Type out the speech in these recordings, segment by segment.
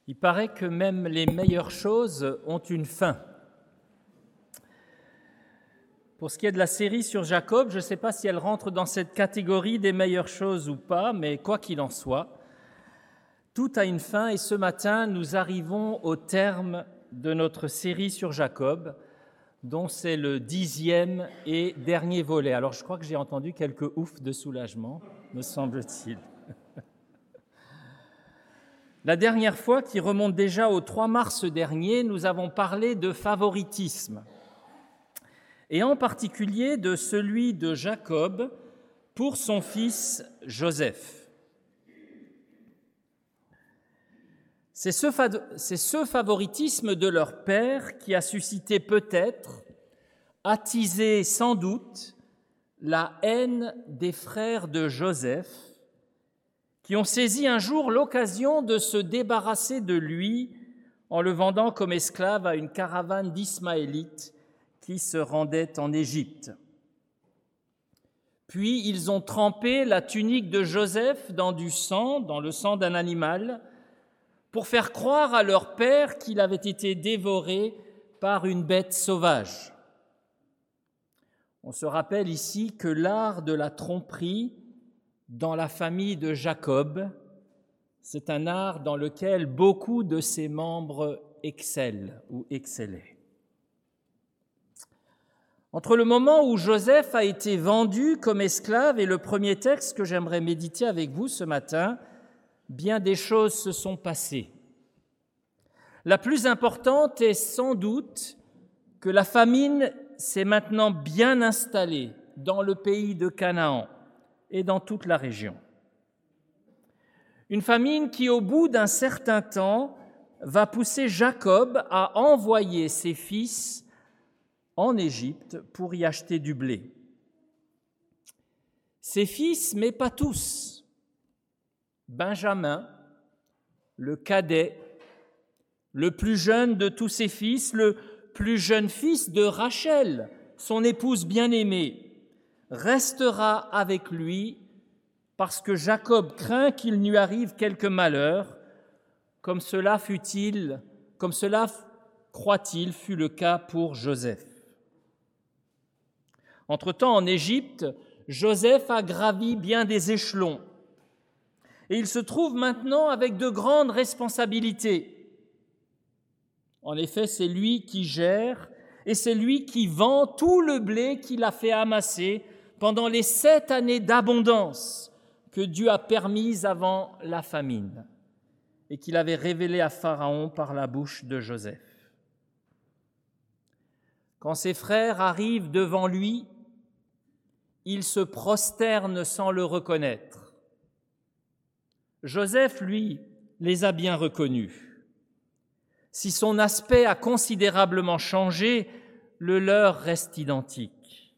Il paraît que même les meilleures choses ont une fin. Pour ce qui est de la série sur Jacob, je ne sais pas si elle rentre dans cette catégorie des meilleures choses ou pas, mais quoi qu'il en soit, tout a une fin et ce matin, nous arrivons au terme de notre série sur Jacob, dont c'est le 10e et dernier volet. Alors, je crois que j'ai entendu quelques oufs de soulagement, me semble-t-il. La dernière fois, qui remonte déjà au 3 mars dernier, nous avons parlé de favoritisme, et en particulier de celui de Jacob pour son fils Joseph. C'est ce favoritisme de leur père qui a suscité peut-être, attisé sans doute, la haine des frères de Joseph, qui ont saisi un jour l'occasion de se débarrasser de lui en le vendant comme esclave à une caravane d'Ismaélites qui se rendaient en Égypte. Puis ils ont trempé la tunique de Joseph dans du sang, dans le sang d'un animal, pour faire croire à leur père qu'il avait été dévoré par une bête sauvage. On se rappelle ici que l'art de la tromperie dans la famille de Jacob, c'est un art dans lequel beaucoup de ses membres excellent ou excellaient. Entre le moment où Joseph a été vendu comme esclave et le premier texte que j'aimerais méditer avec vous ce matin, bien des choses se sont passées. La plus importante est sans doute que la famine s'est maintenant bien installée dans le pays de Canaan et dans toute la région. Une famine qui, au bout d'un certain temps, va pousser Jacob à envoyer ses fils en Égypte pour y acheter du blé. Ses fils, mais pas tous. Benjamin, le cadet, le plus jeune de tous ses fils, le plus jeune fils de Rachel, son épouse bien-aimée, restera avec lui parce que Jacob craint qu'il lui arrive quelque malheur, comme cela, croit-il, fut le cas pour Joseph. Entre-temps, en Égypte, Joseph a gravi bien des échelons et il se trouve maintenant avec de grandes responsabilités. En effet, c'est lui qui gère et c'est lui qui vend tout le blé qu'il a fait amasser pendant les 7 années d'abondance que Dieu a permises avant la famine et qu'il avait révélé à Pharaon par la bouche de Joseph. Quand ses frères arrivent devant lui, il se prosterne sans le reconnaître. Joseph, lui, les a bien reconnus. Si son aspect a considérablement changé, le leur reste identique.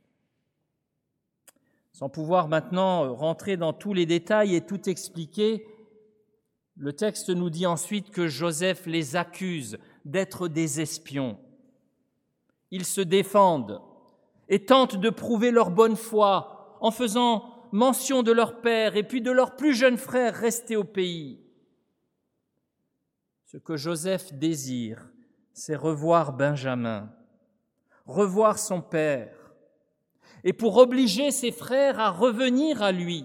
Sans pouvoir maintenant rentrer dans tous les détails et tout expliquer, le texte nous dit ensuite que Joseph les accuse d'être des espions. Ils se défendent et tentent de prouver leur bonne foi en faisant mention de leur père et puis de leur plus jeune frère resté au pays. Ce que Joseph désire, c'est revoir Benjamin, revoir son père, et pour obliger ses frères à revenir à lui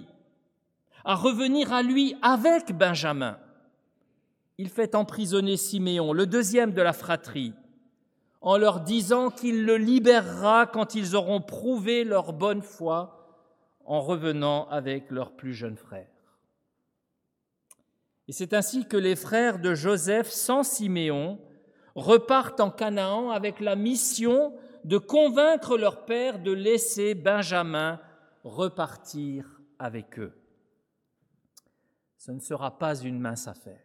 avec Benjamin. Il fait emprisonner Siméon, le deuxième de la fratrie, en leur disant qu'il le libérera quand ils auront prouvé leur bonne foi en revenant avec leur plus jeune frère. Et c'est ainsi que les frères de Joseph, sans Siméon, repartent en Canaan avec la mission de convaincre leur père de laisser Benjamin repartir avec eux. Ce ne sera pas une mince affaire.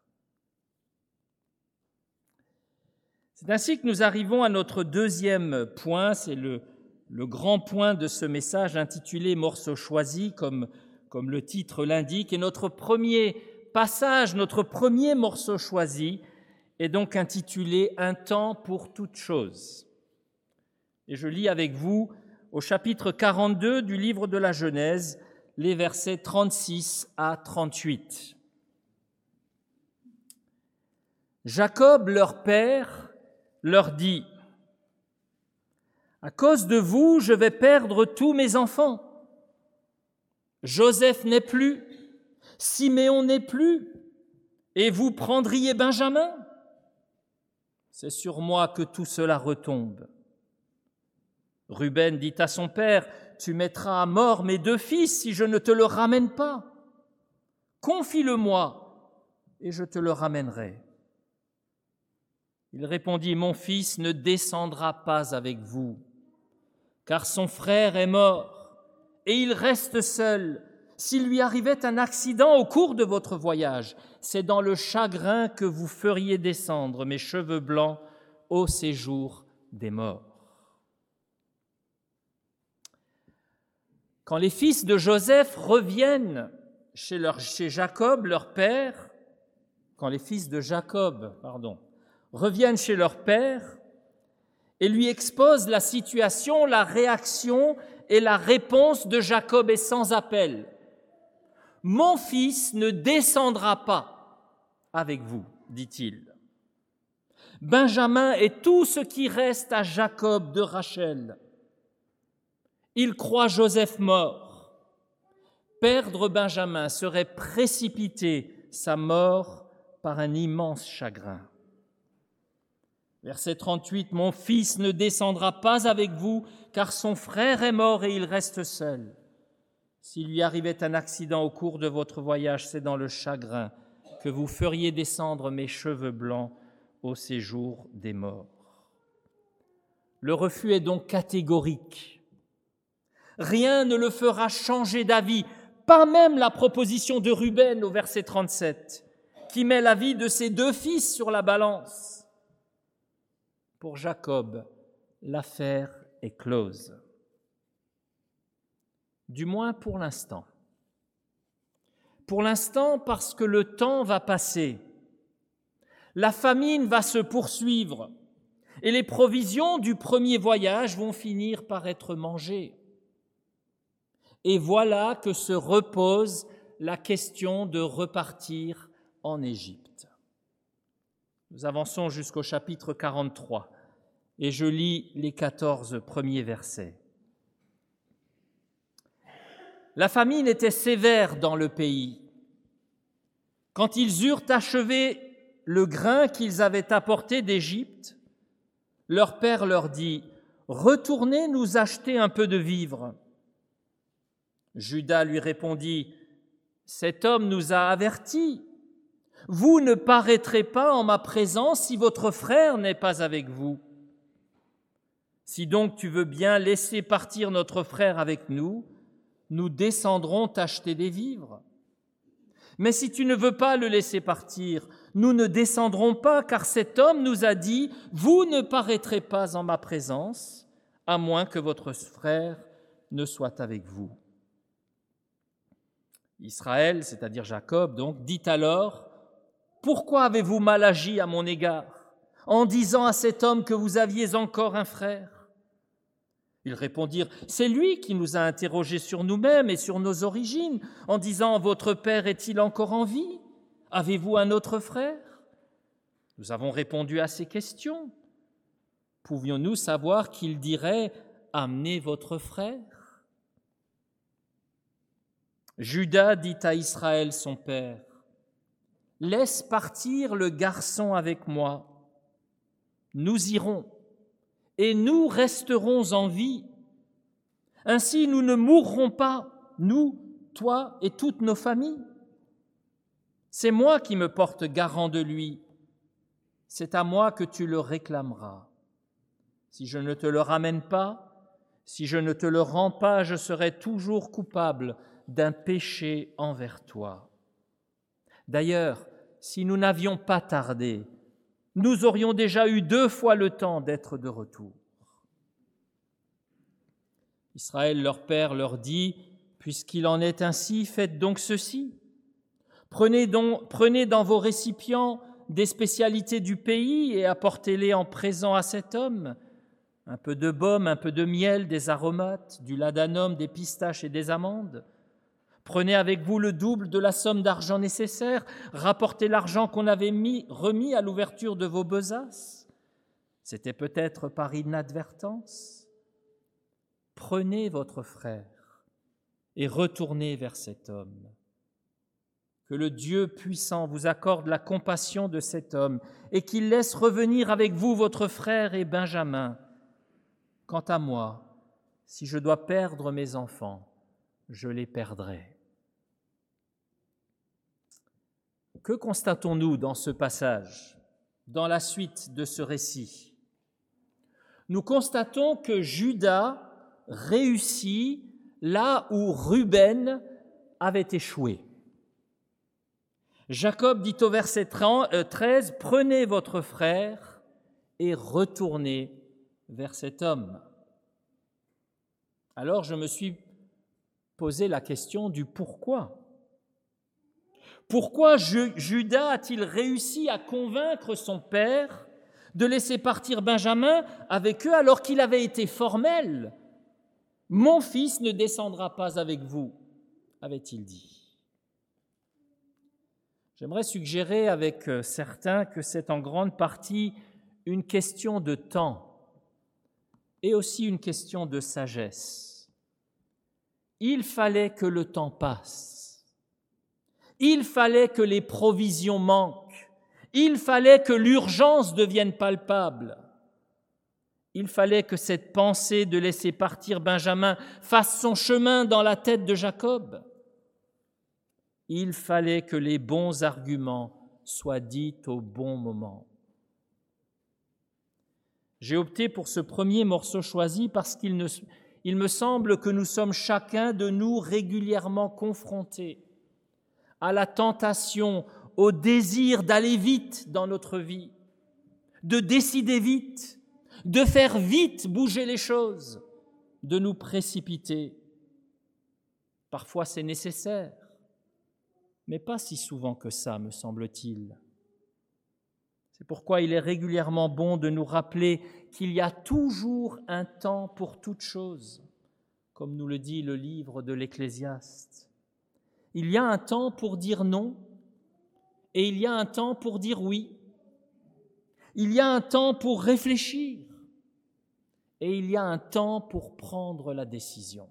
C'est ainsi que nous arrivons à notre deuxième point, c'est le grand point de ce message intitulé « Morceau choisi », comme le titre l'indique, et notre premier passage, notre premier morceau choisi est donc intitulé « Un temps pour toute chose ». Et je lis avec vous au chapitre 42 du livre de la Genèse, les versets 36 à 38. Jacob, leur père, leur dit : « À cause de vous, je vais perdre tous mes enfants. Joseph n'est plus, Siméon n'est plus, et vous prendriez Benjamin ? C'est sur moi que tout cela retombe. » Ruben dit à son père : « Tu mettras à mort mes 2 fils si je ne te le ramène pas. Confie-le-moi, et je te le ramènerai. » Il répondit : « Mon fils ne descendra pas avec vous, car son frère est mort, et il reste seul. S'il lui arrivait un accident au cours de votre voyage, c'est dans le chagrin que vous feriez descendre mes cheveux blancs au séjour des morts. » Quand les fils de Joseph reviennent chez Jacob, leur père, reviennent chez leur père et lui exposent la situation, la réaction et la réponse de Jacob est sans appel. « Mon fils ne descendra pas avec vous, dit-il. Benjamin est tout ce qui reste à Jacob de Rachel. Il croit Joseph mort. Perdre Benjamin serait précipiter sa mort par un immense chagrin. » Verset 38, « Mon fils ne descendra pas avec vous, car son frère est mort et il reste seul. S'il lui arrivait un accident au cours de votre voyage, c'est dans le chagrin que vous feriez descendre mes cheveux blancs au séjour des morts. » Le refus est donc catégorique. Rien ne le fera changer d'avis, pas même la proposition de Ruben au verset 37, qui met la vie de ses 2 fils sur la balance. Pour Jacob, l'affaire est close. Du moins pour l'instant. Pour l'instant parce que le temps va passer. La famine va se poursuivre et les provisions du premier voyage vont finir par être mangées. Et voilà que se repose la question de repartir en Égypte. Nous avançons jusqu'au chapitre 43 et je lis les 14 premiers versets. La famine était sévère dans le pays. Quand ils eurent achevé le grain qu'ils avaient apporté d'Égypte, leur père leur dit : « Retournez nous acheter un peu de vivres. » Juda lui répondit : « Cet homme nous a avertis. Vous ne paraîtrez pas en ma présence si votre frère n'est pas avec vous. Si donc tu veux bien laisser partir notre frère avec nous, nous descendrons t'acheter des vivres. Mais si tu ne veux pas le laisser partir, nous ne descendrons pas, car cet homme nous a dit : vous ne paraîtrez pas en ma présence, à moins que votre frère ne soit avec vous. » Israël, c'est-à-dire Jacob, donc, dit alors : « Pourquoi avez-vous mal agi à mon égard, en disant à cet homme que vous aviez encore un frère ?» Ils répondirent : « C'est lui qui nous a interrogés sur nous-mêmes et sur nos origines, en disant : votre père est-il encore en vie ? Avez-vous un autre frère ? Nous avons répondu à ces questions. Pouvions-nous savoir qu'il dirait : amenez votre frère ? Juda dit à Israël son père : « Laisse partir le garçon avec moi. Nous irons, et nous resterons en vie. Ainsi nous ne mourrons pas, nous, toi et toutes nos familles. C'est moi qui me porte garant de lui. C'est à moi que tu le réclameras. Si je ne te le ramène pas, si je ne te le rends pas, je serai toujours coupable d'un péché envers toi. D'ailleurs, si nous n'avions pas tardé, nous aurions déjà eu 2 fois le temps d'être de retour. » Israël, leur père, leur dit : « Puisqu'il en est ainsi, faites donc ceci. Prenez dans vos récipients des spécialités du pays et apportez-les en présent à cet homme, un peu de baume, un peu de miel, des aromates, du ladanum, des pistaches et des amandes. Prenez avec vous le double de la somme d'argent nécessaire, rapportez l'argent qu'on avait remis à l'ouverture de vos besaces. C'était peut-être par inadvertance. Prenez votre frère et retournez vers cet homme. Que le Dieu puissant vous accorde la compassion de cet homme et qu'il laisse revenir avec vous votre frère et Benjamin. Quant à moi, si je dois perdre mes enfants, je les perdrai. Que constatons-nous dans ce passage, dans la suite de ce récit ? Nous constatons que Juda réussit là où Ruben avait échoué. Jacob dit au verset 13, « Prenez votre frère et retournez vers cet homme. » Alors je me suis posé la question du pourquoi. Pourquoi Juda a-t-il réussi à convaincre son père de laisser partir Benjamin avec eux alors qu'il avait été formel ? « Mon fils ne descendra pas avec vous », avait-il dit. J'aimerais suggérer avec certains que c'est en grande partie une question de temps et aussi une question de sagesse. Il fallait que le temps passe. Il fallait que les provisions manquent. Il fallait que l'urgence devienne palpable. Il fallait que cette pensée de laisser partir Benjamin fasse son chemin dans la tête de Jacob. Il fallait que les bons arguments soient dits au bon moment. J'ai opté pour ce premier morceau choisi parce qu'il me semble que nous sommes chacun de nous régulièrement confrontés à la tentation, au désir d'aller vite dans notre vie, de décider vite, de faire vite bouger les choses, de nous précipiter. Parfois c'est nécessaire, mais pas si souvent que ça, me semble-t-il. C'est pourquoi il est régulièrement bon de nous rappeler qu'il y a toujours un temps pour toute chose, comme nous le dit le livre de l'Ecclésiaste. Il y a un temps pour dire non et il y a un temps pour dire oui. Il y a un temps pour réfléchir et il y a un temps pour prendre la décision.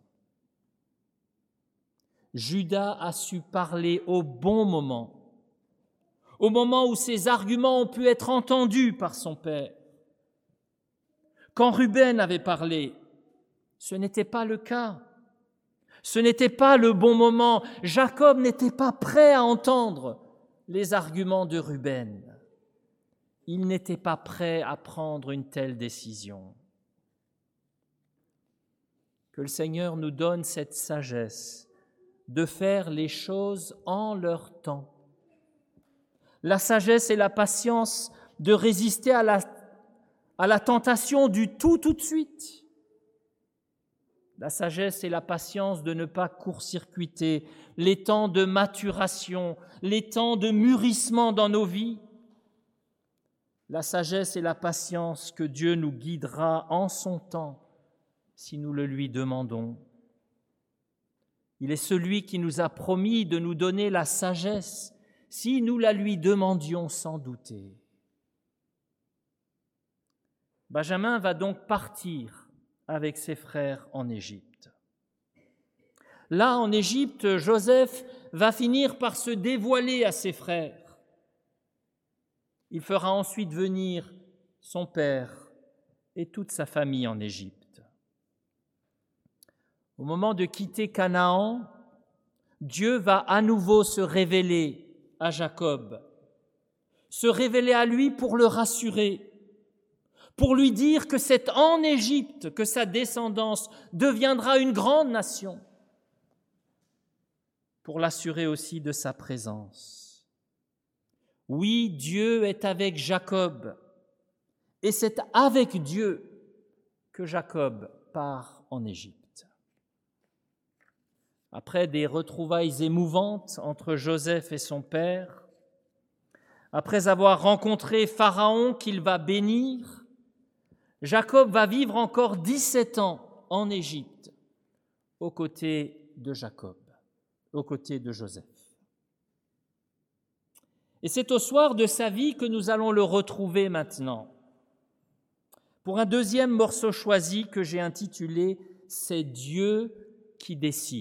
Juda a su parler au bon moment, au moment où ses arguments ont pu être entendus par son père. Quand Ruben avait parlé, ce n'était pas le cas. Ce n'était pas le bon moment. Jacob n'était pas prêt à entendre les arguments de Ruben. Il n'était pas prêt à prendre une telle décision. Que le Seigneur nous donne cette sagesse de faire les choses en leur temps. La sagesse et la patience de résister à la tentation du tout de suite. La sagesse et la patience de ne pas court-circuiter les temps de maturation, les temps de mûrissement dans nos vies. La sagesse et la patience que Dieu nous guidera en son temps si nous le lui demandons. Il est celui qui nous a promis de nous donner la sagesse si nous la lui demandions sans douter. Benjamin va donc partir avec ses frères en Égypte. Là, en Égypte, Joseph va finir par se dévoiler à ses frères. Il fera ensuite venir son père et toute sa famille en Égypte. Au moment de quitter Canaan, Dieu va à nouveau se révéler à Jacob, se révéler à lui pour le rassurer, pour lui dire que c'est en Égypte que sa descendance deviendra une grande nation, pour l'assurer aussi de sa présence. Oui, Dieu est avec Jacob, et c'est avec Dieu que Jacob part en Égypte. Après des retrouvailles émouvantes entre Joseph et son père, après avoir rencontré Pharaon qu'il va bénir, Jacob va vivre encore 17 ans en Égypte, aux côtés aux côtés de Joseph. Et c'est au soir de sa vie que nous allons le retrouver maintenant, pour un deuxième morceau choisi que j'ai intitulé « C'est Dieu qui décide ».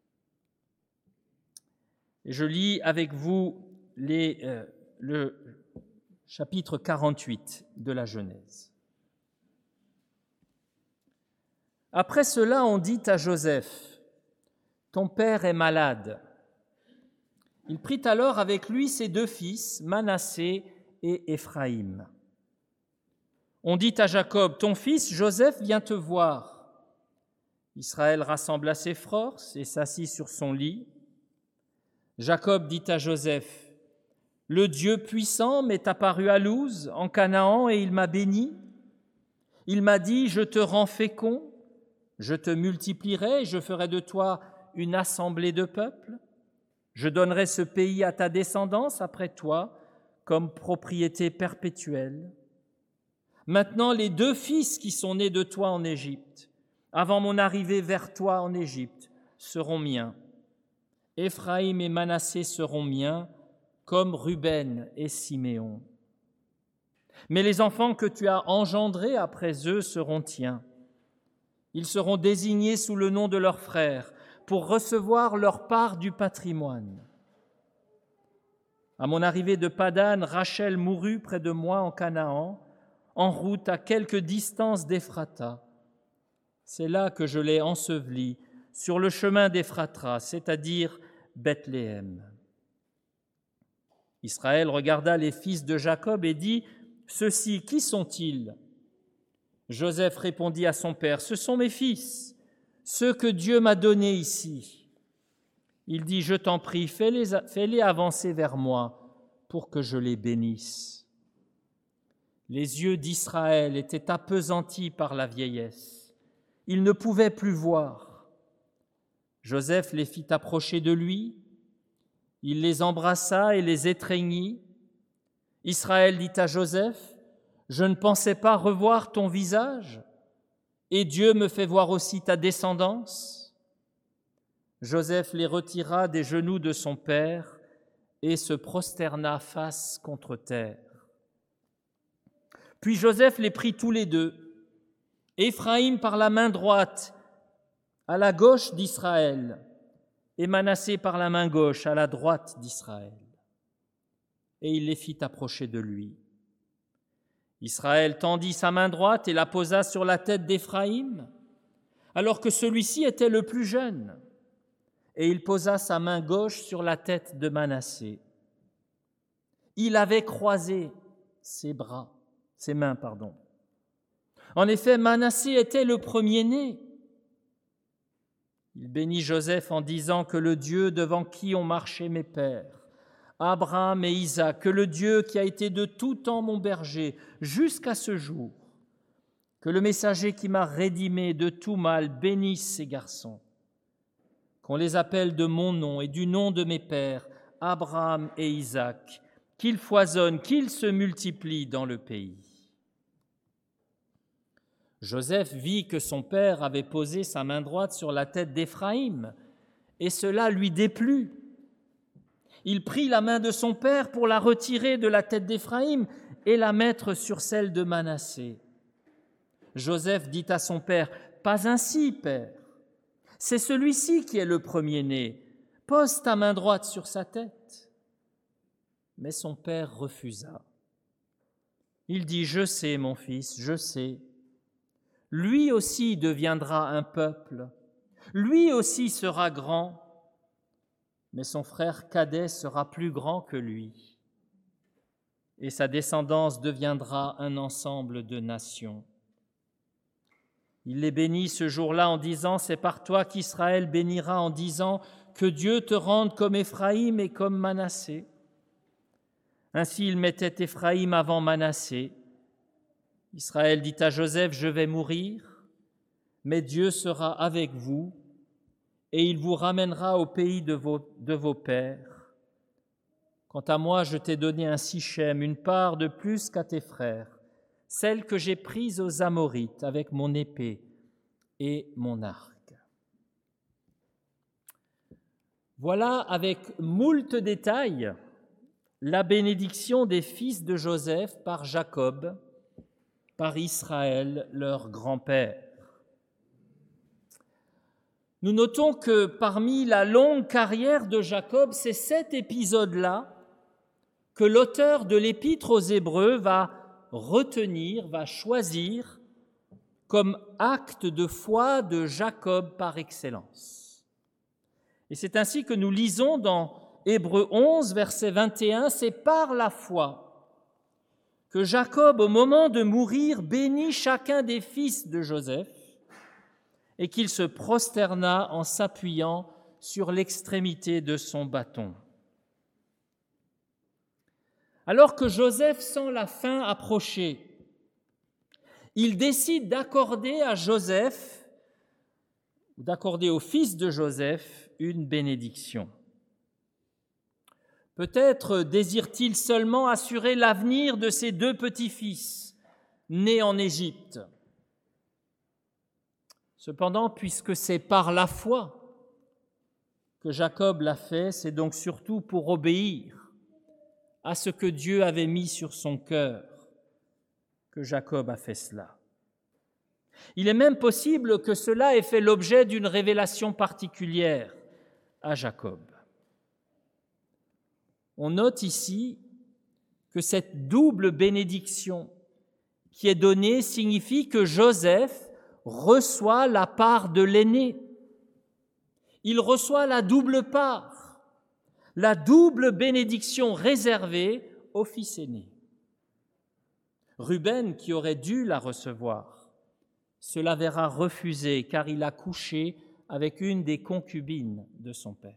Et je lis avec vous le chapitre 48 de la Genèse. Après cela, on dit à Joseph, « Ton père est malade. » Il prit alors avec lui ses deux fils, Manassé et Éphraïm. On dit à Jacob, « Ton fils Joseph vient te voir. » Israël rassembla ses forces et s'assit sur son lit. Jacob dit à Joseph, « Le Dieu puissant m'est apparu à Luz, en Canaan, et il m'a béni. Il m'a dit, je te rends fécond, je te multiplierai, je ferai de toi une assemblée de peuples. Je donnerai ce pays à ta descendance après toi comme propriété perpétuelle. Maintenant, les deux fils qui sont nés de toi en Égypte, avant mon arrivée vers toi en Égypte, seront miens. Éphraïm et Manassé seront miens, comme Ruben et Siméon. Mais les enfants que tu as engendrés après eux seront tiens. Ils seront désignés sous le nom de leurs frères pour recevoir leur part du patrimoine. À mon arrivée de Padan, Rachel mourut près de moi en Canaan, en route à quelque distance d'Éphrata. C'est là que je l'ai ensevelie, sur le chemin d'Éphrata, c'est-à-dire Bethléem. Israël regarda les fils de Jacob et dit, « Ceux-ci, qui sont-ils » Joseph répondit à son père, « Ce sont mes fils, ceux que Dieu m'a donnés ici. » Il dit, « Je t'en prie, fais-les avancer vers moi pour que je les bénisse. » Les yeux d'Israël étaient appesantis par la vieillesse. Il ne pouvait plus voir. Joseph les fit approcher de lui. Il les embrassa et les étreignit. Israël dit à Joseph, « Je ne pensais pas revoir ton visage, et Dieu me fait voir aussi ta descendance. » Joseph les retira des genoux de son père et se prosterna face contre terre. Puis Joseph les prit tous les deux, Éphraïm par la main droite, à la gauche d'Israël, et Manassé par la main gauche, à la droite d'Israël. Et il les fit approcher de lui. Israël tendit sa main droite et la posa sur la tête d'Éphraïm, alors que celui-ci était le plus jeune, et il posa sa main gauche sur la tête de Manassé. Il avait croisé ses mains. En effet, Manassé était le premier-né. Il bénit Joseph en disant que le Dieu devant qui ont marché mes pères, Abraham et Isaac, que le Dieu qui a été de tout temps mon berger jusqu'à ce jour, que le messager qui m'a rédimé de tout mal bénisse ces garçons, qu'on les appelle de mon nom et du nom de mes pères, Abraham et Isaac, qu'ils foisonnent, qu'ils se multiplient dans le pays. Joseph vit que son père avait posé sa main droite sur la tête d'Éphraïm, et cela lui déplut. Il prit la main de son père pour la retirer de la tête d'Éphraïm et la mettre sur celle de Manassé. Joseph dit à son père, « Pas ainsi, père, c'est celui-ci qui est le premier-né. Pose ta main droite sur sa tête. » Mais son père refusa. Il dit, « Je sais, mon fils, je sais. Lui aussi deviendra un peuple, lui aussi sera grand, mais son frère cadet sera plus grand que lui, et sa descendance deviendra un ensemble de nations. » Il les bénit ce jour-là en disant, « C'est par toi qu'Israël bénira en disant, que Dieu te rende comme Éphraïm et comme Manassé. » Ainsi il mettait Éphraïm avant Manassé. Israël dit à Joseph, « Je vais mourir, mais Dieu sera avec vous, et il vous ramènera au pays de vos pères. Quant à moi, je t'ai donné un Sichem, une part de plus qu'à tes frères, celle que j'ai prise aux Amorites avec mon épée et mon arc. » Voilà avec moult détails la bénédiction des fils de Joseph par Jacob, par Israël, leur grand-père. Nous notons que parmi la longue carrière de Jacob, c'est cet épisode-là que l'auteur de l'Épître aux Hébreux va retenir, va choisir comme acte de foi de Jacob par excellence. Et c'est ainsi que nous lisons dans Hébreux 11, verset 21, « C'est par la foi que Jacob, au moment de mourir, bénit chacun des fils de Joseph et qu'il se prosterna en s'appuyant sur l'extrémité de son bâton. » Alors que Joseph sent la fin approcher, il décide d'accorder à Joseph, d'accorder au fils de Joseph, une bénédiction. Peut-être désire-t-il seulement assurer l'avenir de ses deux petits-fils, nés en Égypte. Cependant, puisque c'est par la foi que Jacob l'a fait, c'est donc surtout pour obéir à ce que Dieu avait mis sur son cœur que Jacob a fait cela. Il est même possible que cela ait fait l'objet d'une révélation particulière à Jacob. On note ici que cette double bénédiction qui est donnée signifie que Joseph reçoit la part de l'aîné. Il reçoit la double part, la double bénédiction réservée au fils aîné. Ruben, qui aurait dû la recevoir, se la verra refuser car il a couché avec une des concubines de son père.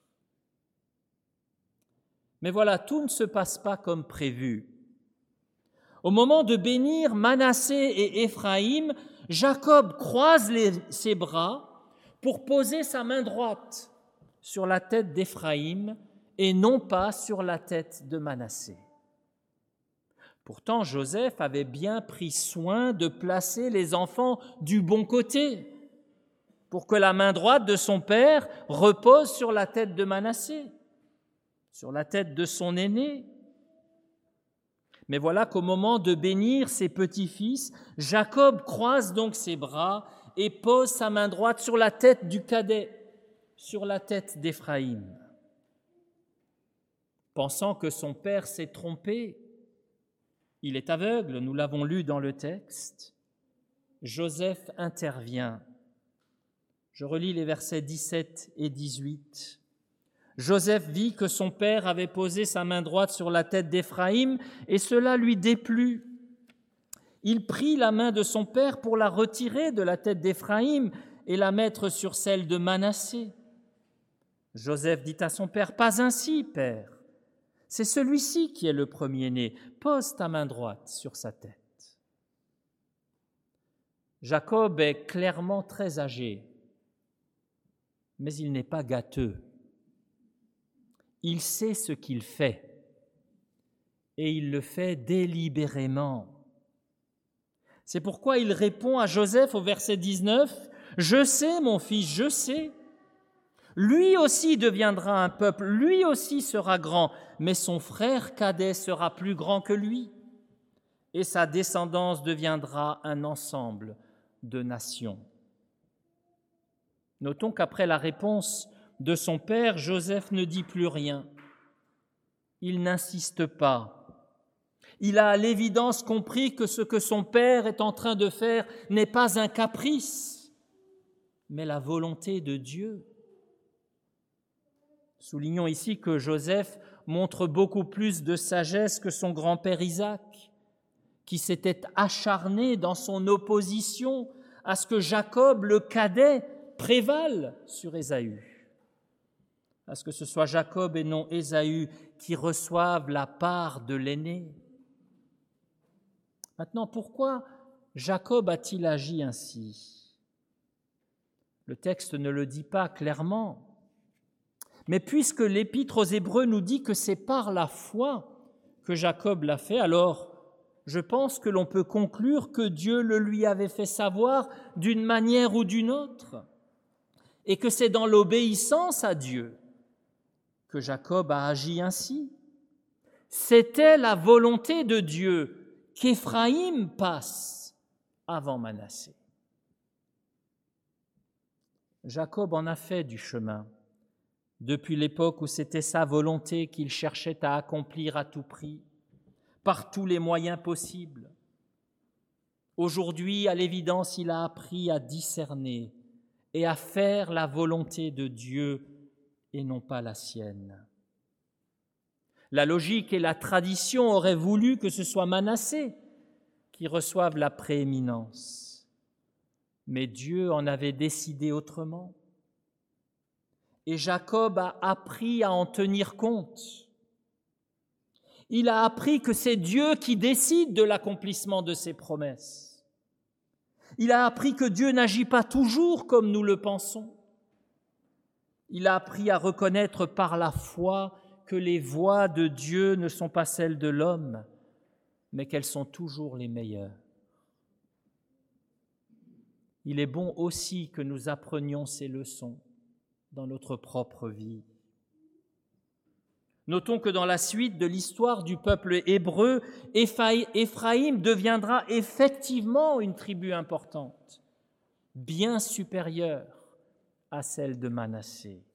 Mais voilà, tout ne se passe pas comme prévu. Au moment de bénir Manassé et Éphraïm, Jacob croise ses bras pour poser sa main droite sur la tête d'Éphraïm et non pas sur la tête de Manassé. Pourtant, Joseph avait bien pris soin de placer les enfants du bon côté pour que la main droite de son père repose sur la tête de Manassé, sur la tête de son aîné. Mais voilà qu'au moment de bénir ses petits-fils, Jacob croise donc ses bras et pose sa main droite sur la tête du cadet, sur la tête d'Éphraïm. Pensant que son père s'est trompé, il est aveugle, nous l'avons lu dans le texte, Joseph intervient. Je relis les versets 17 et 18. Joseph vit que son père avait posé sa main droite sur la tête d'Éphraïm et cela lui déplut. Il prit la main de son père pour la retirer de la tête d'Éphraïm et la mettre sur celle de Manassé. Joseph dit à son père, « Pas ainsi, père. C'est celui-ci qui est le premier-né. Pose ta main droite sur sa tête. » Jacob est clairement très âgé, mais il n'est pas gâteux. Il sait ce qu'il fait et il le fait délibérément. C'est pourquoi il répond à Joseph au verset 19, « Je sais, mon fils, je sais. Lui aussi deviendra un peuple, lui aussi sera grand, mais son frère cadet sera plus grand que lui, et sa descendance deviendra un ensemble de nations. » Notons qu'après la réponse de son père, Joseph ne dit plus rien. Il n'insiste pas. Il a à l'évidence compris que ce que son père est en train de faire n'est pas un caprice, mais la volonté de Dieu. Soulignons ici que Joseph montre beaucoup plus de sagesse que son grand-père Isaac, qui s'était acharné dans son opposition à ce que Jacob, le cadet, prévale sur Ésaü. À ce que ce soit Jacob et non Ésaü qui reçoivent la part de l'aîné. Maintenant, pourquoi Jacob a-t-il agi ainsi ? Le texte ne le dit pas clairement, mais puisque l'Épître aux Hébreux nous dit que c'est par la foi que Jacob l'a fait, alors je pense que l'on peut conclure que Dieu le lui avait fait savoir d'une manière ou d'une autre, et que c'est dans l'obéissance à Dieu que Jacob a agi ainsi. C'était la volonté de Dieu qu'Éphraïm passe avant Manassé. Jacob en a fait du chemin, depuis l'époque où c'était sa volonté qu'il cherchait à accomplir à tout prix, par tous les moyens possibles. Aujourd'hui, à l'évidence, il a appris à discerner et à faire la volonté de Dieu et non pas la sienne. La logique et la tradition auraient voulu que ce soit Manassé qui reçoive la prééminence. Mais Dieu en avait décidé autrement. Et Jacob a appris à en tenir compte. Il a appris que c'est Dieu qui décide de l'accomplissement de ses promesses. Il a appris que Dieu n'agit pas toujours comme nous le pensons. Il a appris à reconnaître par la foi que les voies de Dieu ne sont pas celles de l'homme, mais qu'elles sont toujours les meilleures. Il est bon aussi que nous apprenions ces leçons dans notre propre vie. Notons que dans la suite de l'histoire du peuple hébreu, Éphraïm deviendra effectivement une tribu importante, bien supérieure à celle de Manassé.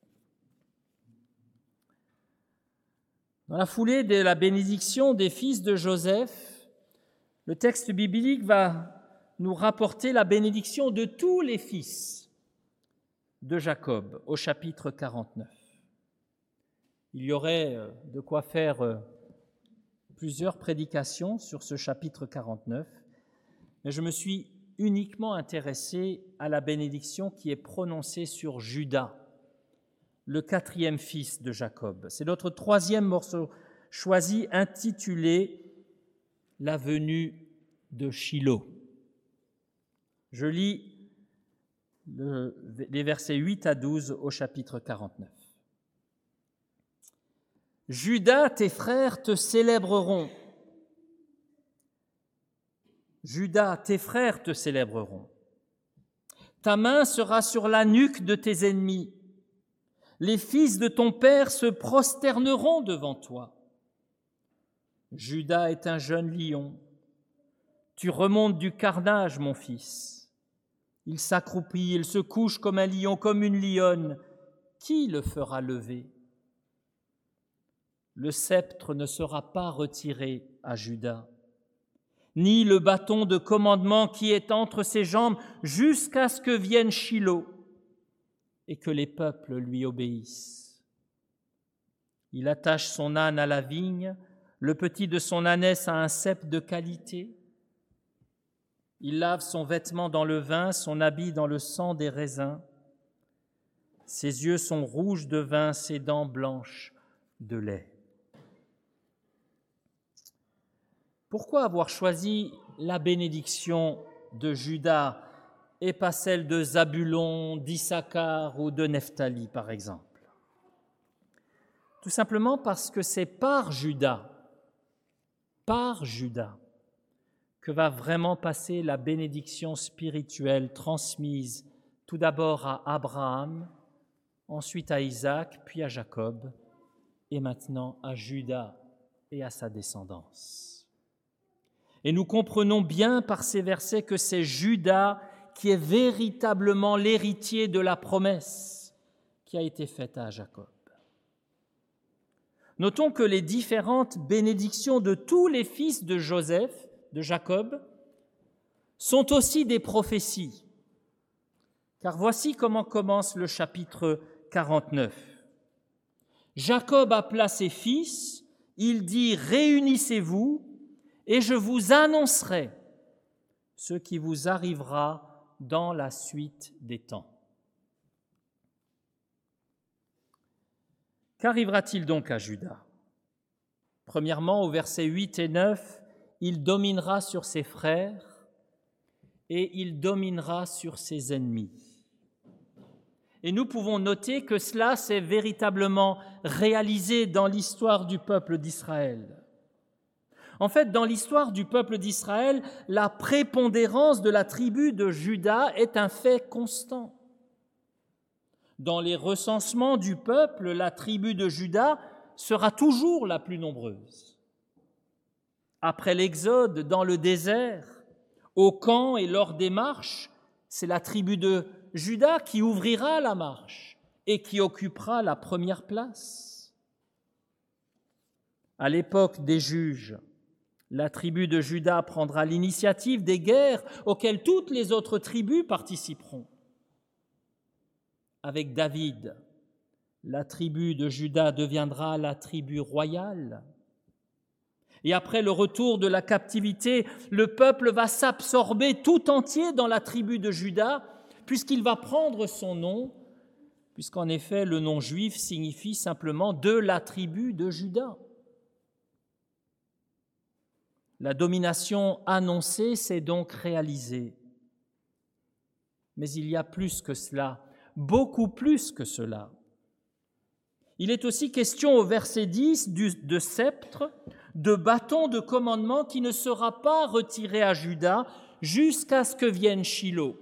Dans la foulée de la bénédiction des fils de Joseph, le texte biblique va nous rapporter la bénédiction de tous les fils de Jacob au chapitre 49. Il y aurait de quoi faire plusieurs prédications sur ce chapitre 49, mais je me suis uniquement intéressé à la bénédiction qui est prononcée sur Juda, le quatrième fils de Jacob. C'est notre troisième morceau choisi, intitulé « La venue de Shilo ». Je lis les versets 8 à 12 au chapitre 49. « Juda, tes frères te célébreront. Juda, tes frères te célébreront. Ta main sera sur la nuque de tes ennemis. Les fils de ton père se prosterneront devant toi. Juda est un jeune lion. Tu remontes du carnage, mon fils. Il s'accroupit, il se couche comme un lion, comme une lionne. Qui le fera lever ? Le sceptre ne sera pas retiré à Juda, ni le bâton de commandement qui est entre ses jambes, jusqu'à ce que vienne Shilo et que les peuples lui obéissent. Il attache son âne à la vigne, le petit de son ânesse à un cep de qualité. Il lave son vêtement dans le vin, son habit dans le sang des raisins. Ses yeux sont rouges de vin, ses dents blanches de lait. Pourquoi avoir choisi la bénédiction de Juda et pas celle de Zabulon, d'Issachar ou de Nephtali, par exemple ? Tout simplement parce que c'est par Juda, que va vraiment passer la bénédiction spirituelle transmise tout d'abord à Abraham, ensuite à Isaac, puis à Jacob, et maintenant à Juda et à sa descendance. Et nous comprenons bien par ces versets que c'est Juda qui est véritablement l'héritier de la promesse qui a été faite à Jacob. Notons que les différentes bénédictions de tous les fils de Jacob, sont aussi des prophéties. Car voici comment commence le chapitre 49. Jacob appela ses fils, il dit « Réunissez-vous, et je vous annoncerai ce qui vous arrivera dans la suite des temps. » Qu'arrivera-t-il donc à Juda ? Premièrement, au verset 8 et 9, il dominera sur ses frères et il dominera sur ses ennemis. Et nous pouvons noter que cela s'est véritablement réalisé dans l'histoire du peuple d'Israël. En fait, dans l'histoire du peuple d'Israël, la prépondérance de la tribu de Juda est un fait constant. Dans les recensements du peuple, la tribu de Juda sera toujours la plus nombreuse. Après l'Exode dans le désert, au camp et lors des marches, c'est la tribu de Juda qui ouvrira la marche et qui occupera la première place. À l'époque des juges, la tribu de Juda prendra l'initiative des guerres auxquelles toutes les autres tribus participeront. Avec David, la tribu de Juda deviendra la tribu royale. Et après le retour de la captivité, le peuple va s'absorber tout entier dans la tribu de Juda, puisqu'il va prendre son nom, puisqu'en effet le nom juif signifie simplement « de la tribu de Juda ». La domination annoncée s'est donc réalisée. Mais il y a plus que cela, beaucoup plus que cela. Il est aussi question au verset 10 de sceptre, de bâton de commandement qui ne sera pas retiré à Juda jusqu'à ce que vienne Shilo.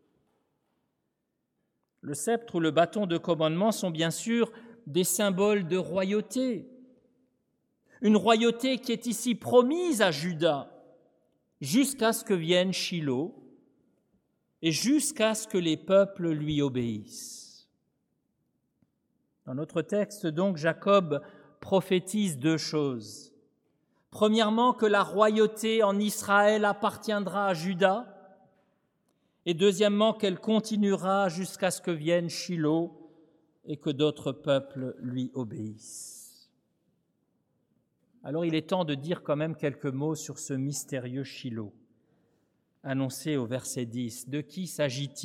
Le sceptre ou le bâton de commandement sont bien sûr des symboles de royauté. Une royauté qui est ici promise à Juda jusqu'à ce que vienne Shilo et jusqu'à ce que les peuples lui obéissent. Dans notre texte, donc, Jacob prophétise deux choses. Premièrement, que la royauté en Israël appartiendra à Juda, et deuxièmement, qu'elle continuera jusqu'à ce que vienne Shilo et que d'autres peuples lui obéissent. Alors il est temps de dire quand même quelques mots sur ce mystérieux Shilo, annoncé au verset 10. De qui s'agit-il ?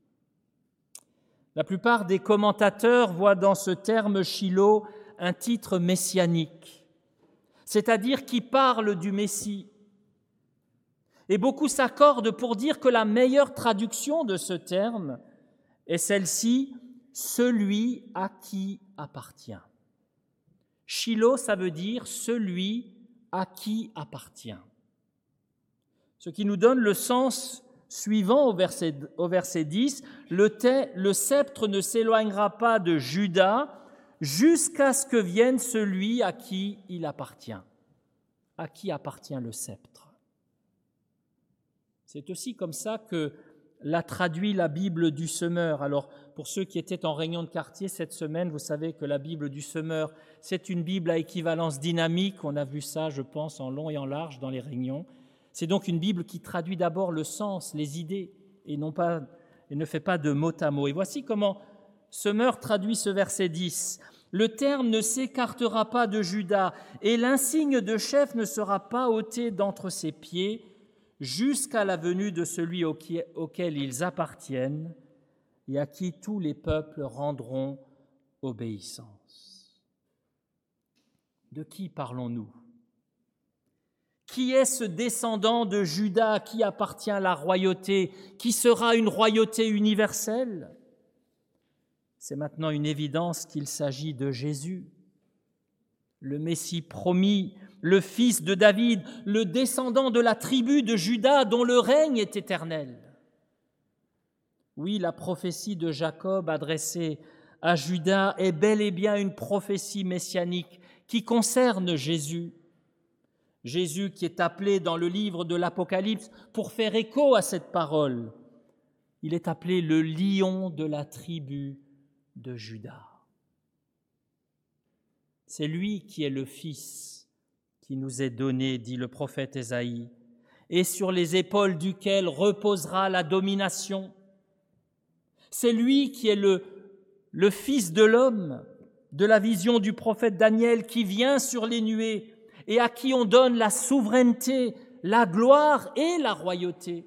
La plupart des commentateurs voient dans ce terme Shilo un titre messianique, c'est-à-dire qui parle du Messie. Et beaucoup s'accordent pour dire que la meilleure traduction de ce terme est celle-ci, « celui à qui appartient ». Shilo, ça veut dire « celui à qui appartient ». Ce qui nous donne le sens suivant au verset 10, le sceptre ne s'éloignera pas de Juda jusqu'à ce que vienne celui à qui il appartient. À qui appartient le sceptre ? C'est aussi comme ça que l'a traduit la Bible du Semeur. Alors, pour ceux qui étaient en réunion de quartier cette semaine, vous savez que la Bible du Semeur, c'est une Bible à équivalence dynamique. On a vu ça, je pense, en long et en large dans les réunions. C'est donc une Bible qui traduit d'abord le sens, les idées, et ne fait pas de mot à mot. Et voici comment Semeur traduit ce verset 10. « Le terme ne s'écartera pas de Juda, et l'insigne de chef ne sera pas ôté d'entre ses pieds, jusqu'à la venue de celui auquel ils appartiennent, et à qui tous les peuples rendront obéissance. » De qui parlons-nous ? Qui est ce descendant de Juda à qui appartient la royauté, qui sera une royauté universelle ? C'est maintenant une évidence qu'il s'agit de Jésus, le Messie promis, le fils de David, le descendant de la tribu de Juda dont le règne est éternel. Oui, la prophétie de Jacob adressée à Juda est bel et bien une prophétie messianique qui concerne Jésus. Jésus qui est appelé dans le livre de l'Apocalypse pour faire écho à cette parole. Il est appelé le lion de la tribu de Juda. C'est lui qui est le Fils qui nous est donné, dit le prophète Ésaïe, et sur les épaules duquel reposera la domination. C'est lui qui est le Fils de l'homme, de la vision du prophète Daniel, qui vient sur les nuées et à qui on donne la souveraineté, la gloire et la royauté.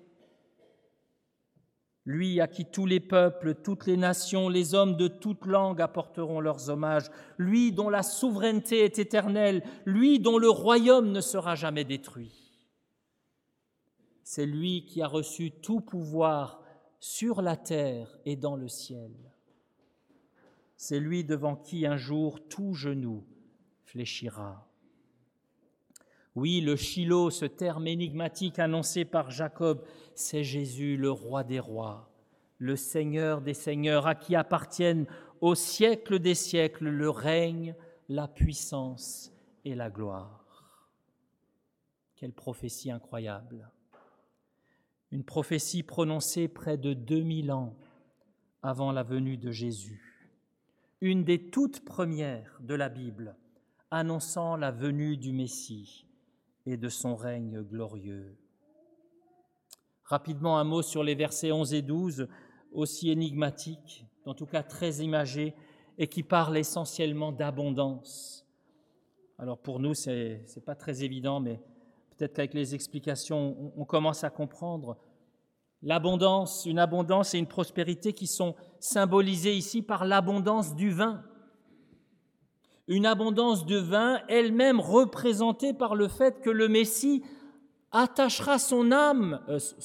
Lui à qui tous les peuples, toutes les nations, les hommes de toute langue apporteront leurs hommages. Lui dont la souveraineté est éternelle, lui dont le royaume ne sera jamais détruit. C'est lui qui a reçu tout pouvoir sur la terre et dans le ciel. C'est lui devant qui un jour tout genou fléchira. Oui, le Shilo, ce terme énigmatique annoncé par Jacob, c'est Jésus, le roi des rois, le Seigneur des Seigneurs, à qui appartiennent au siècle des siècles le règne, la puissance et la gloire. Quelle prophétie incroyable! Une prophétie prononcée près de 2000 ans avant la venue de Jésus, une des toutes premières de la Bible, annonçant la venue du Messie et de son règne glorieux. Rapidement, un mot sur les versets 11 et 12, aussi énigmatiques, en tout cas très imagés, et qui parlent essentiellement d'abondance. Alors pour nous, c'est pas très évident, mais peut-être qu'avec les explications, on commence à comprendre. L'abondance, une abondance et une prospérité qui sont symbolisées ici par l'abondance du vin. Une abondance de vin, elle-même représentée par le fait que le Messie attachera son âne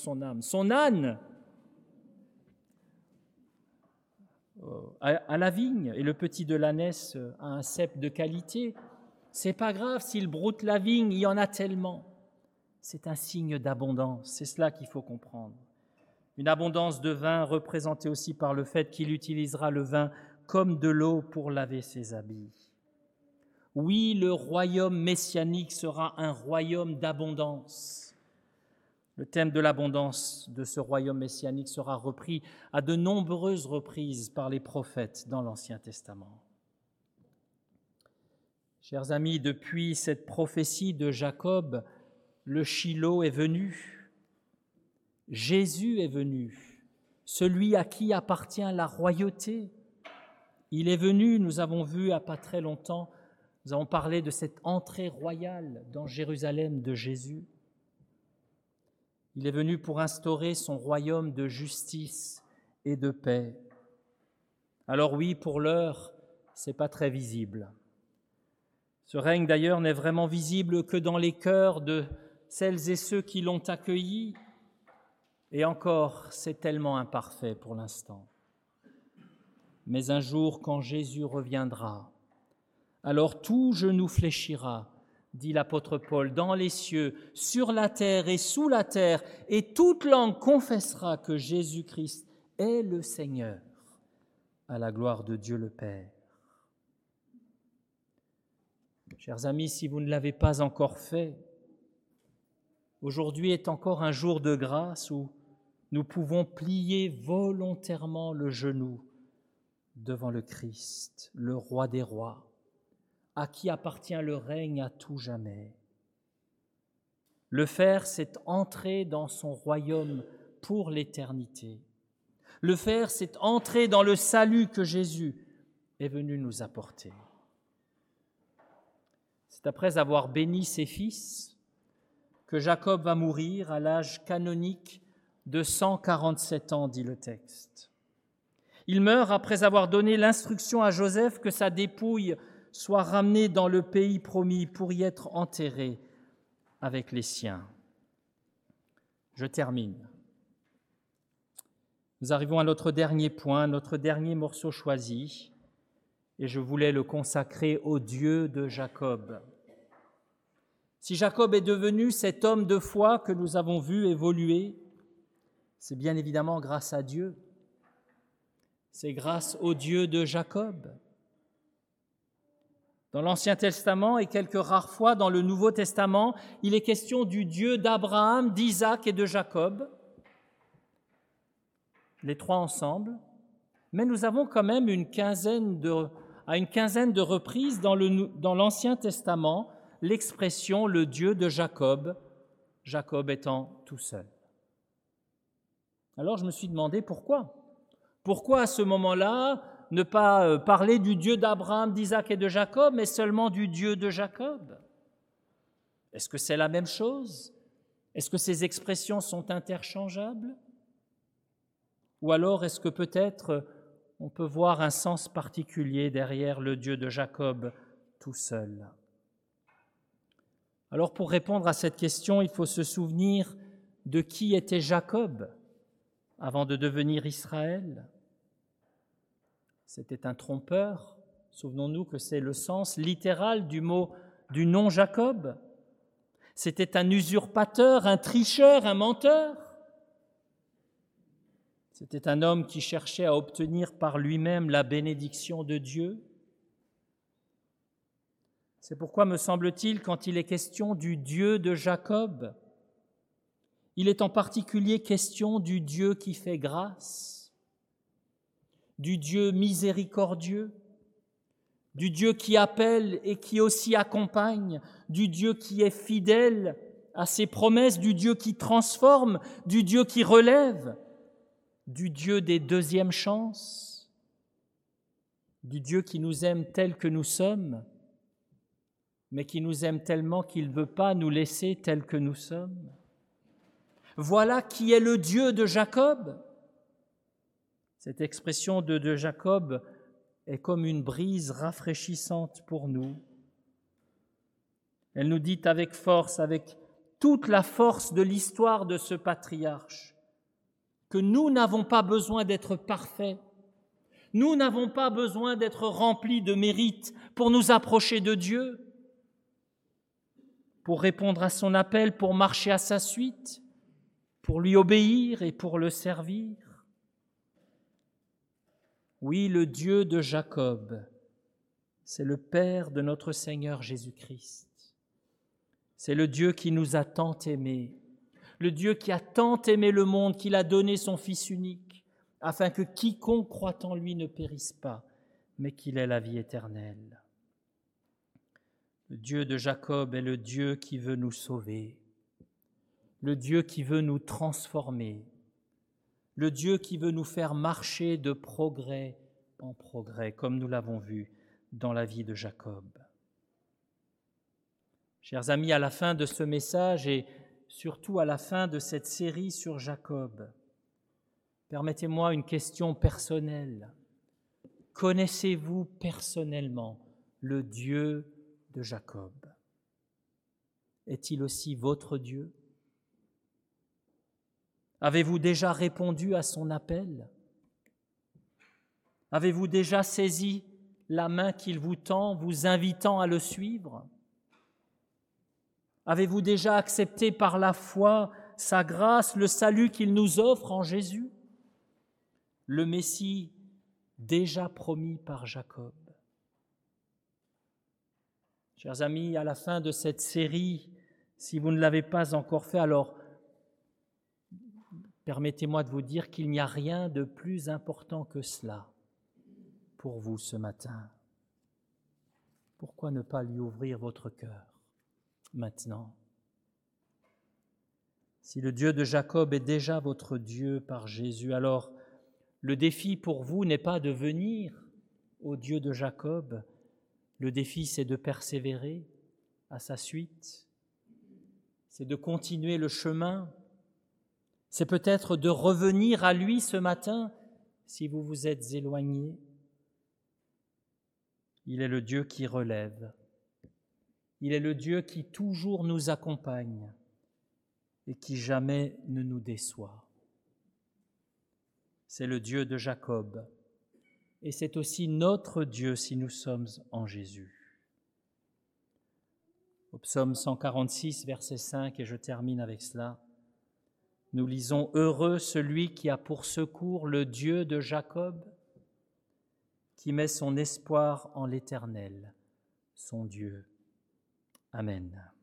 à la vigne et le petit de l'ânesse à un cep de qualité. C'est pas grave s'il broute la vigne, il y en a tellement. C'est un signe d'abondance, c'est cela qu'il faut comprendre. Une abondance de vin représentée aussi par le fait qu'il utilisera le vin comme de l'eau pour laver ses habits. Oui, le royaume messianique sera un royaume d'abondance. Le thème de l'abondance de ce royaume messianique sera repris à de nombreuses reprises par les prophètes dans l'Ancien Testament. Chers amis, depuis cette prophétie de Jacob, le Shiloh est venu. Jésus est venu, celui à qui appartient la royauté. Il est venu, nous avons vu il n'y a pas très longtemps, nous avons parlé de cette entrée royale dans Jérusalem de Jésus. Il est venu pour instaurer son royaume de justice et de paix. Alors oui, pour l'heure, ce n'est pas très visible. Ce règne d'ailleurs n'est vraiment visible que dans les cœurs de celles et ceux qui l'ont accueilli. Et encore, c'est tellement imparfait pour l'instant. Mais un jour, quand Jésus reviendra, alors tout genou fléchira, dit l'apôtre Paul, dans les cieux, sur la terre et sous la terre, et toute langue confessera que Jésus-Christ est le Seigneur, à la gloire de Dieu le Père. Chers amis, si vous ne l'avez pas encore fait, aujourd'hui est encore un jour de grâce où nous pouvons plier volontairement le genou devant le Christ, le roi des rois, à qui appartient le règne à tout jamais. Le faire, c'est entrer dans son royaume pour l'éternité. Le faire, c'est entrer dans le salut que Jésus est venu nous apporter. C'est après avoir béni ses fils que Jacob va mourir à l'âge canonique de 147 ans, dit le texte. Il meurt après avoir donné l'instruction à Joseph que sa dépouille soit ramenée dans le pays promis pour y être enterré avec les siens. Je termine. Nous arrivons à notre dernier point, notre dernier morceau choisi, et je voulais le consacrer au Dieu de Jacob. Si Jacob est devenu cet homme de foi que nous avons vu évoluer, c'est bien évidemment grâce à Dieu. C'est grâce au Dieu de Jacob. Dans l'Ancien Testament et quelques rares fois dans le Nouveau Testament, il est question du Dieu d'Abraham, d'Isaac et de Jacob, les trois ensemble, mais nous avons quand même à une quinzaine de reprises dans l'Ancien Testament l'expression « le Dieu de Jacob », Jacob étant tout seul. Alors je me suis demandé pourquoi. Pourquoi à ce moment-là ne pas parler du Dieu d'Abraham, d'Isaac et de Jacob, mais seulement du Dieu de Jacob? Est-ce que c'est la même chose? Est-ce que ces expressions sont interchangeables? Ou alors est-ce que peut-être on peut voir un sens particulier derrière le Dieu de Jacob tout seul? Alors pour répondre à cette question, il faut se souvenir de qui était Jacob avant de devenir Israël. C'était un trompeur. Souvenons-nous que c'est le sens littéral du nom Jacob. C'était un usurpateur, un tricheur, un menteur. C'était un homme qui cherchait à obtenir par lui-même la bénédiction de Dieu. C'est pourquoi, me semble-t-il, quand il est question du Dieu de Jacob, il est en particulier question du Dieu qui fait grâce, du Dieu miséricordieux, du Dieu qui appelle et qui aussi accompagne, du Dieu qui est fidèle à ses promesses, du Dieu qui transforme, du Dieu qui relève, du Dieu des deuxièmes chances, du Dieu qui nous aime tels que nous sommes, mais qui nous aime tellement qu'il ne veut pas nous laisser tels que nous sommes. Voilà qui est le Dieu de Jacob. Cette expression de Jacob est comme une brise rafraîchissante pour nous. Elle nous dit avec force, avec toute la force de l'histoire de ce patriarche, que nous n'avons pas besoin d'être parfaits, nous n'avons pas besoin d'être remplis de mérites pour nous approcher de Dieu, pour répondre à son appel, pour marcher à sa suite, pour lui obéir et pour le servir. Oui, le Dieu de Jacob, c'est le Père de notre Seigneur Jésus-Christ. C'est le Dieu qui nous a tant aimés, le Dieu qui a tant aimé le monde qu'il a donné son Fils unique, afin que quiconque croit en lui ne périsse pas, mais qu'il ait la vie éternelle. Le Dieu de Jacob est le Dieu qui veut nous sauver, le Dieu qui veut nous transformer, le Dieu qui veut nous faire marcher de progrès en progrès, comme nous l'avons vu dans la vie de Jacob. Chers amis, à la fin de ce message et surtout à la fin de cette série sur Jacob, permettez-moi une question personnelle. Connaissez-vous personnellement le Dieu de Jacob? Est-il aussi votre Dieu? Avez-vous déjà répondu à son appel? Avez-vous déjà saisi la main qu'il vous tend, vous invitant à le suivre? Avez-vous déjà accepté par la foi sa grâce, le salut qu'il nous offre en Jésus, le Messie déjà promis par Jacob? Chers amis, à la fin de cette série, si vous ne l'avez pas encore fait, alors permettez-moi de vous dire qu'il n'y a rien de plus important que cela pour vous ce matin. Pourquoi ne pas lui ouvrir votre cœur maintenant? Si le Dieu de Jacob est déjà votre Dieu par Jésus, alors le défi pour vous n'est pas de venir au Dieu de Jacob, le défi c'est de persévérer à sa suite, c'est de continuer le chemin, c'est peut-être de revenir à lui ce matin si vous vous êtes éloigné. Il est le Dieu qui relève, il est le Dieu qui toujours nous accompagne et qui jamais ne nous déçoit. C'est le Dieu de Jacob et c'est aussi notre Dieu si nous sommes en Jésus. Au psaume 146, verset 5, et je termine avec cela, nous lisons « Heureux celui qui a pour secours le Dieu de Jacob, qui met son espoir en l'Éternel, son Dieu. » Amen.